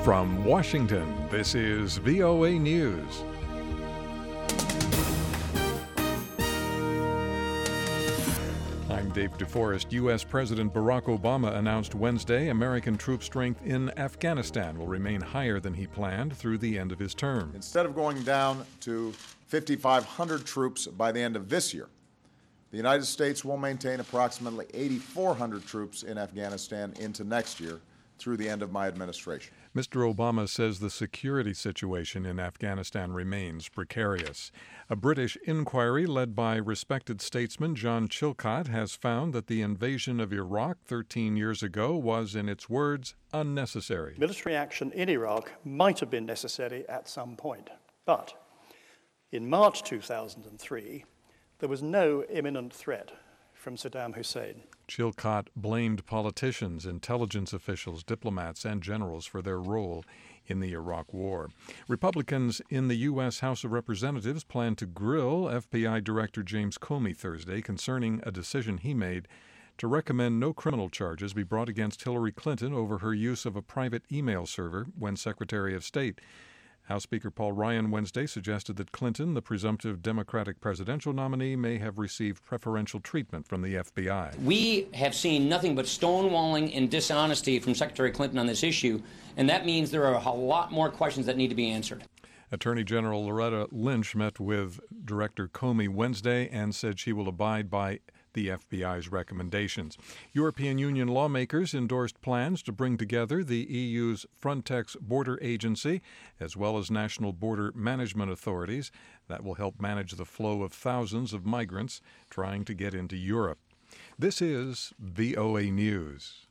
From Washington, this is VOA News. I'm Dave DeForest. U.S. President Barack Obama announced Wednesday American troop strength in Afghanistan will remain higher than he planned through the end of his term. Instead of going down to 5,500 troops by the end of this year, the United States will maintain approximately 8,400 troops in Afghanistan into next year through the end of my administration. Mr. Obama says the security situation in Afghanistan remains precarious. A British inquiry led by respected statesman John Chilcot has found that the invasion of Iraq 13 years ago was, in its words, unnecessary. Military action in Iraq might have been necessary at some point, but in March 2003, there was no imminent threat from Saddam Hussein. Chilcot blamed politicians, intelligence officials, diplomats, and generals for their role in the Iraq War. Republicans in the U.S. House of Representatives plan to grill FBI Director James Comey Thursday concerning a decision he made to recommend no criminal charges be brought against Hillary Clinton over her use of a private email server when Secretary of State. House Speaker Paul Ryan Wednesday suggested that Clinton, the presumptive Democratic presidential nominee, may have received preferential treatment from the FBI. We have seen nothing but stonewalling and dishonesty from Secretary Clinton on this issue, and that means there are a lot more questions that need to be answered. Attorney General Loretta Lynch met with Director Comey Wednesday and said she will abide by the FBI's recommendations. European Union lawmakers endorsed plans to bring together the EU's Frontex border agency as well as national border management authorities that will help manage the flow of thousands of migrants trying to get into Europe. This is VOA News.